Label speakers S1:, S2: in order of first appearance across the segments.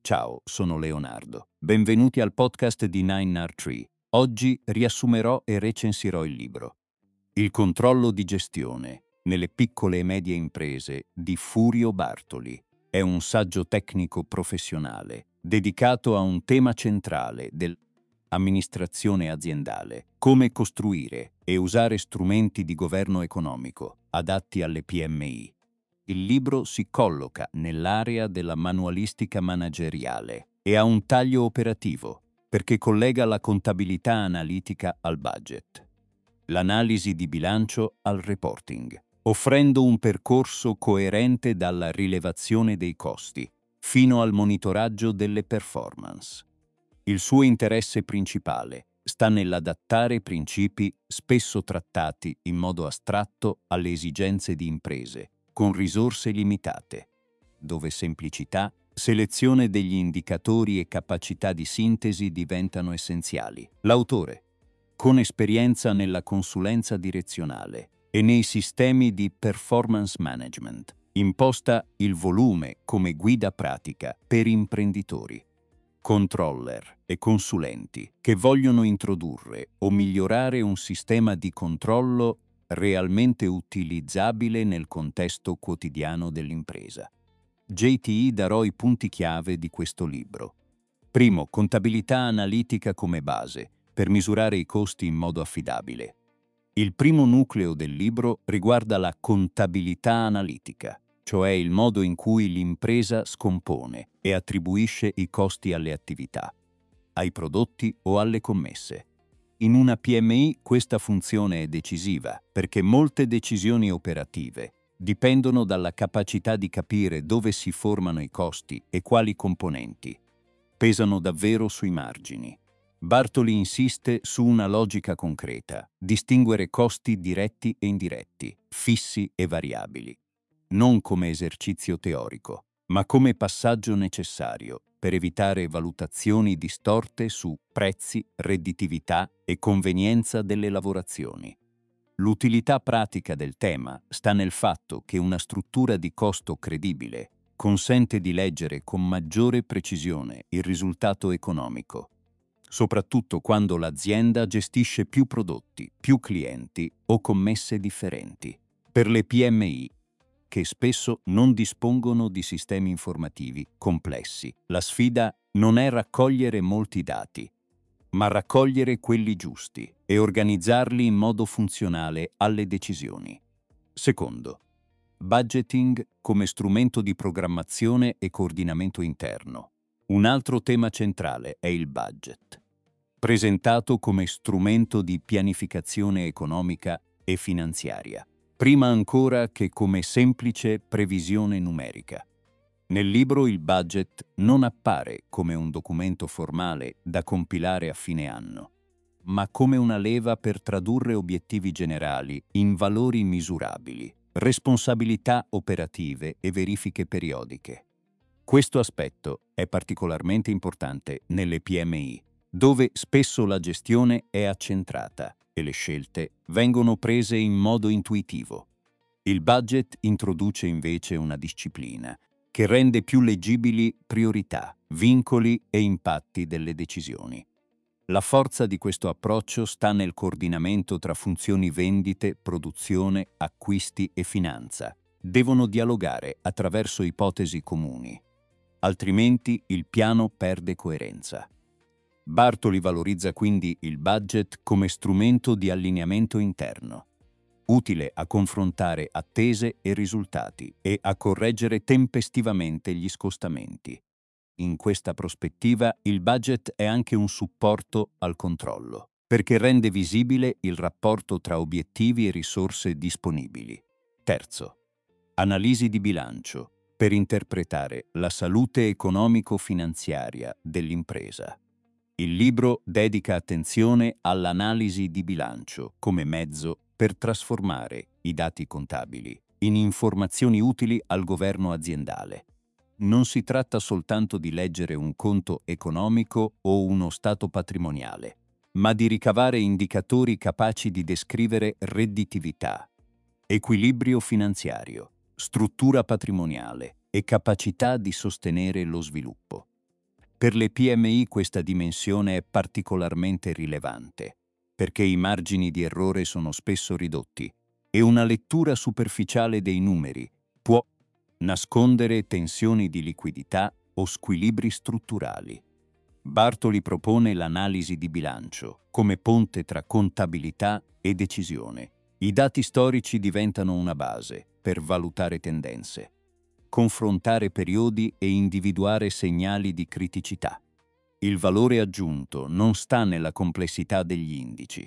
S1: Ciao, sono Leonardo. Benvenuti al podcast di 9R3. Oggi riassumerò e recensirò il libro Il controllo di gestione nelle piccole e medie imprese di Furio Bartoli. È un saggio tecnico professionale dedicato a un tema centrale dell'amministrazione aziendale: come costruire e usare strumenti di governo economico adatti alle PMI. Il libro si colloca nell'area della manualistica manageriale e ha un taglio operativo perché collega la contabilità analitica al budget, l'analisi di bilancio al reporting, offrendo un percorso coerente dalla rilevazione dei costi fino al monitoraggio delle performance. Il suo interesse principale sta nell'adattare principi spesso trattati in modo astratto alle esigenze di imprese con risorse limitate, dove semplicità, selezione degli indicatori e capacità di sintesi diventano essenziali. L'autore, con esperienza nella consulenza direzionale e nei sistemi di performance management, imposta il volume come guida pratica per imprenditori, controller e consulenti che vogliono introdurre o migliorare un sistema di controllo realmente utilizzabile nel contesto quotidiano dell'impresa. JTI darò i punti chiave di questo libro. Primo, contabilità analitica come base, per misurare i costi in modo affidabile. Il primo nucleo del libro riguarda la contabilità analitica, cioè il modo in cui l'impresa scompone e attribuisce i costi alle attività, ai prodotti o alle commesse. In una PMI questa funzione è decisiva perché molte decisioni operative dipendono dalla capacità di capire dove si formano i costi e quali componenti pesano davvero sui margini. Bartoli insiste su una logica concreta: distinguere costi diretti e indiretti, fissi e variabili, non come esercizio teorico, ma come passaggio necessario per evitare valutazioni distorte su prezzi, redditività e convenienza delle lavorazioni. L'utilità pratica del tema sta nel fatto che una struttura di costo credibile consente di leggere con maggiore precisione il risultato economico, soprattutto quando l'azienda gestisce più prodotti, più clienti o commesse differenti. Per le PMI, che spesso non dispongono di sistemi informativi complessi, la sfida non è raccogliere molti dati, ma raccogliere quelli giusti e organizzarli in modo funzionale alle decisioni. Secondo, budgeting come strumento di programmazione e coordinamento interno. Un altro tema centrale è il budget, presentato come strumento di pianificazione economica e finanziaria, prima ancora che come semplice previsione numerica. Nel libro il budget non appare come un documento formale da compilare a fine anno, ma come una leva per tradurre obiettivi generali in valori misurabili, responsabilità operative e verifiche periodiche. Questo aspetto è particolarmente importante nelle PMI, dove spesso la gestione è accentrata e le scelte vengono prese in modo intuitivo. Il budget introduce invece una disciplina che rende più leggibili priorità, vincoli e impatti delle decisioni. La forza di questo approccio sta nel coordinamento tra funzioni vendite, produzione, acquisti e finanza. Devono dialogare attraverso ipotesi comuni, altrimenti il piano perde coerenza. Bartoli valorizza quindi il budget come strumento di allineamento interno, utile a confrontare attese e risultati e a correggere tempestivamente gli scostamenti. In questa prospettiva, il budget è anche un supporto al controllo, perché rende visibile il rapporto tra obiettivi e risorse disponibili. Terzo, analisi di bilancio, per interpretare la salute economico-finanziaria dell'impresa. Il libro dedica attenzione all'analisi di bilancio come mezzo per trasformare i dati contabili in informazioni utili al governo aziendale. Non si tratta soltanto di leggere un conto economico o uno stato patrimoniale, ma di ricavare indicatori capaci di descrivere redditività, equilibrio finanziario, struttura patrimoniale e capacità di sostenere lo sviluppo. Per le PMI questa dimensione è particolarmente rilevante, perché i margini di errore sono spesso ridotti e una lettura superficiale dei numeri può nascondere tensioni di liquidità o squilibri strutturali. Bartoli propone l'analisi di bilancio come ponte tra contabilità e decisione. I dati storici diventano una base per valutare tendenze, confrontare periodi e individuare segnali di criticità. Il valore aggiunto non sta nella complessità degli indici,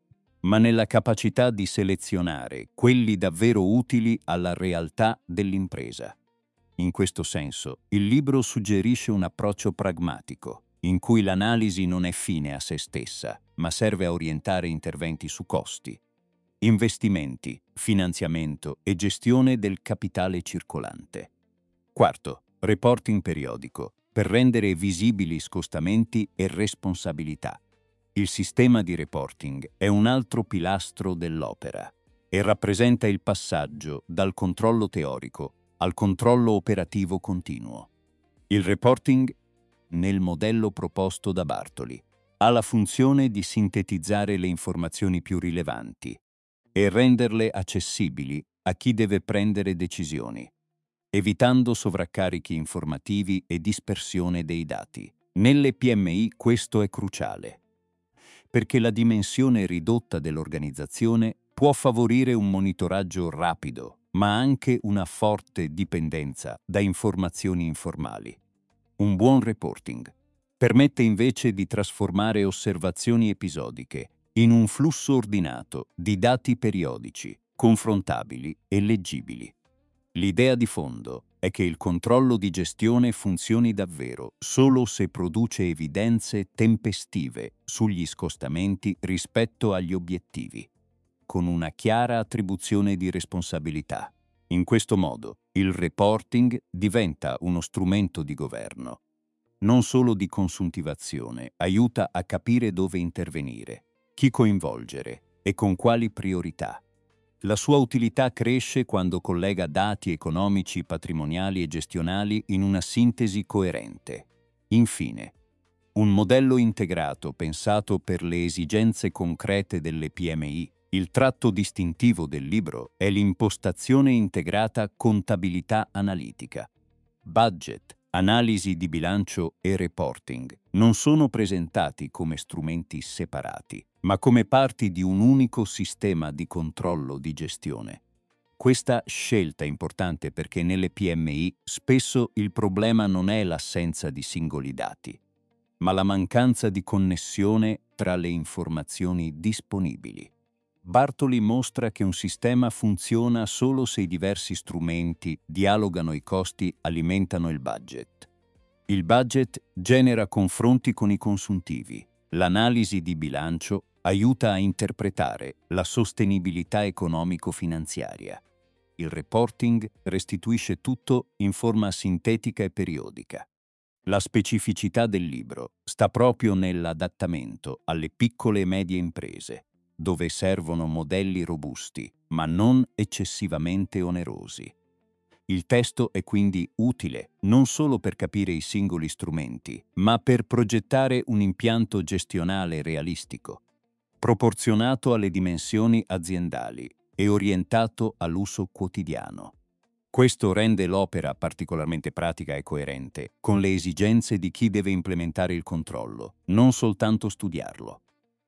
S1: ma nella capacità di selezionare quelli davvero utili alla realtà dell'impresa. In questo senso, il libro suggerisce un approccio pragmatico, in cui l'analisi non è fine a se stessa, ma serve a orientare interventi su costi, investimenti, finanziamento e gestione del capitale circolante. Quarto, reporting periodico, per rendere visibili scostamenti e responsabilità. Il sistema di reporting è un altro pilastro dell'opera e rappresenta il passaggio dal controllo teorico al controllo operativo continuo. Il reporting, nel modello proposto da Bartoli, ha la funzione di sintetizzare le informazioni più rilevanti e renderle accessibili a chi deve prendere decisioni, evitando sovraccarichi informativi e dispersione dei dati. Nelle PMI questo è cruciale, perché la dimensione ridotta dell'organizzazione può favorire un monitoraggio rapido, ma anche una forte dipendenza da informazioni informali. Un buon reporting permette invece di trasformare osservazioni episodiche in un flusso ordinato di dati periodici, confrontabili e leggibili. L'idea di fondo è che il controllo di gestione funzioni davvero solo se produce evidenze tempestive sugli scostamenti rispetto agli obiettivi, con una chiara attribuzione di responsabilità. In questo modo, il reporting diventa uno strumento di governo, non solo di consuntivazione, aiuta a capire dove intervenire, chi coinvolgere e con quali priorità. La sua utilità cresce quando collega dati economici, patrimoniali e gestionali in una sintesi coerente. Infine, un modello integrato pensato per le esigenze concrete delle PMI. Il tratto distintivo del libro è l'impostazione integrata contabilità analitica. Budget, analisi di bilancio e reporting non sono presentati come strumenti separati, ma come parti di un unico sistema di controllo di gestione. Questa scelta è importante perché nelle PMI spesso il problema non è l'assenza di singoli dati, ma la mancanza di connessione tra le informazioni disponibili. Bartoli mostra che un sistema funziona solo se i diversi strumenti dialogano, i costi alimentano il budget. Il budget genera confronti con i consuntivi. L'analisi di bilancio aiuta a interpretare la sostenibilità economico-finanziaria. Il reporting restituisce tutto in forma sintetica e periodica. La specificità del libro sta proprio nell'adattamento alle piccole e medie imprese, dove servono modelli robusti, ma non eccessivamente onerosi. Il testo è quindi utile non solo per capire i singoli strumenti, ma per progettare un impianto gestionale realistico, proporzionato alle dimensioni aziendali e orientato all'uso quotidiano. Questo rende l'opera particolarmente pratica e coerente con le esigenze di chi deve implementare il controllo, non soltanto studiarlo.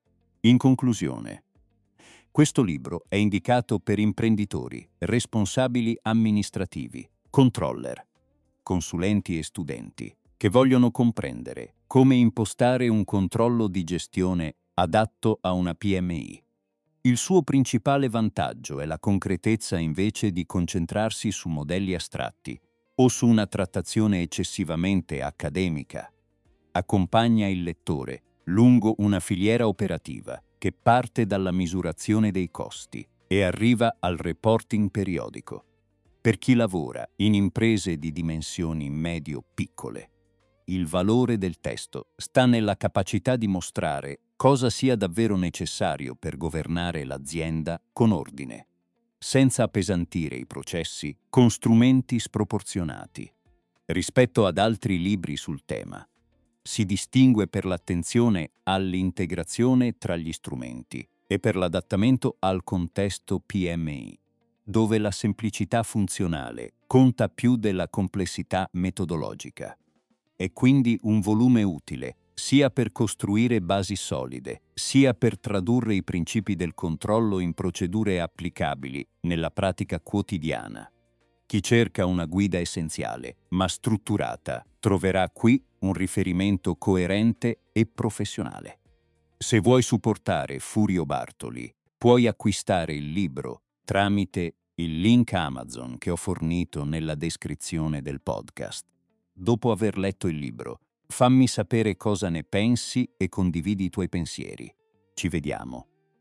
S1: In conclusione, questo libro è indicato per imprenditori, responsabili amministrativi, controller, consulenti e studenti che vogliono comprendere come impostare un controllo di gestione adatto a una PMI. Il suo principale vantaggio è la concretezza invece di concentrarsi su modelli astratti o su una trattazione eccessivamente accademica. Accompagna il lettore lungo una filiera operativa che parte dalla misurazione dei costi e arriva al reporting periodico. Per chi lavora in imprese di dimensioni medio-piccole, il valore del testo sta nella capacità di mostrare cosa sia davvero necessario per governare l'azienda con ordine, senza appesantire i processi con strumenti sproporzionati. Rispetto ad altri libri sul tema, Si distingue per l'attenzione all'integrazione tra gli strumenti e per l'adattamento al contesto PMI, dove la semplicità funzionale conta più della complessità metodologica. È quindi un volume utile, sia per costruire basi solide, sia per tradurre i principi del controllo in procedure applicabili nella pratica quotidiana. Chi cerca una guida essenziale, ma strutturata, troverà qui un riferimento coerente e professionale. Se vuoi supportare Furio Bartoli, puoi acquistare il libro tramite il link Amazon che ho fornito nella descrizione del podcast. Dopo aver letto il libro, fammi sapere cosa ne pensi e condividi i tuoi pensieri. Ci vediamo.